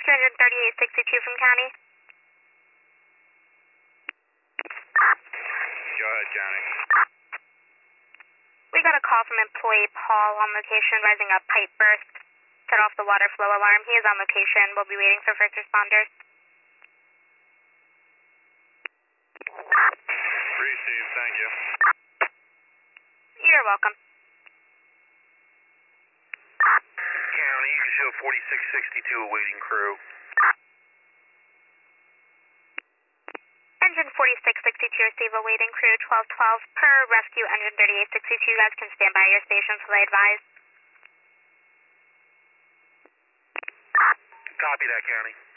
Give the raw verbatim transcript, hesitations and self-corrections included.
Rescue Engine thirty-eight sixty-two from County. Go ahead, County. We got a call from employee Paul on location, rising a pipe burst. Set off the water flow alarm. He is on location. We'll be waiting for first responders. Received, thank you. You're welcome. County, you can show forty-six sixty-two awaiting crew. Engine forty-six sixty-two, receive awaiting crew twelve twelve per Rescue Engine thirty-eight sixty-two. You guys can stand by your stations till I advise. Copy that, County.